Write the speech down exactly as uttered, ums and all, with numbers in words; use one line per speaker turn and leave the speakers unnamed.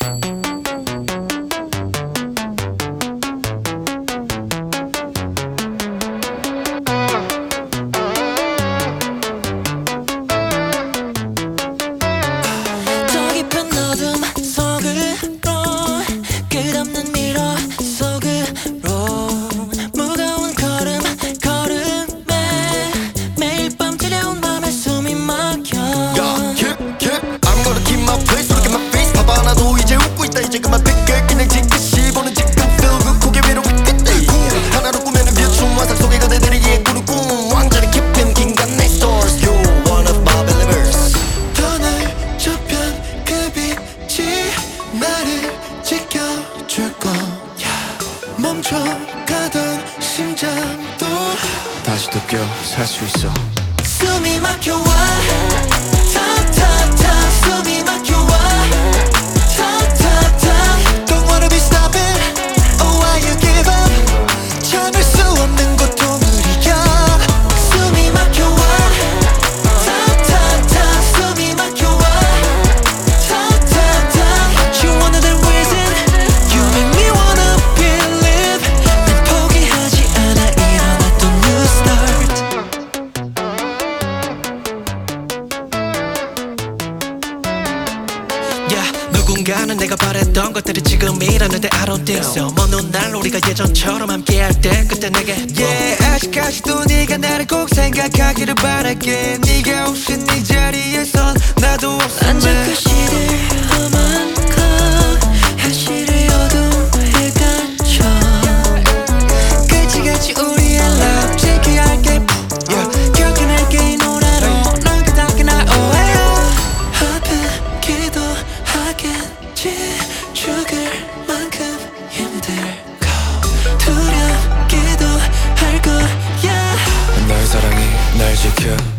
멈춰가던 심장도
다시 또 껴 살 수 있어.
숨이 막혀와 탁탁탁 숨이 막혀와 탁탁탁 Don't wanna be stopping Oh why you give up 참을 수 없는 고통을 이겨 숨이 막혀와 탁탁탁 숨이 막혀와 탁탁탁 You wanna the reason You make me wanna believe 난 포기하지 않아 일어나 또 new start 누군가는 내가 바랬던 것들이 지금이라는데 I don't think so 먼 훗날 우리가 예전처럼 함께할 때 그때 내게 Yeah 아직까지도 네가 나를 꼭 생각하기를 바랄게 네가 없이 네 자리에선 나도 없음에
언제까 시를 험한 것 현실의 어둠에 갇혀
끝이같이 우리의 love 지켜야 할게 yeah. 기억해낼게 이 노래로 널 그닥 나 오해요 아프기도 하겠지 죽을 만큼 힘들고 두렵기도 할 거야
널 사랑해 날 지켜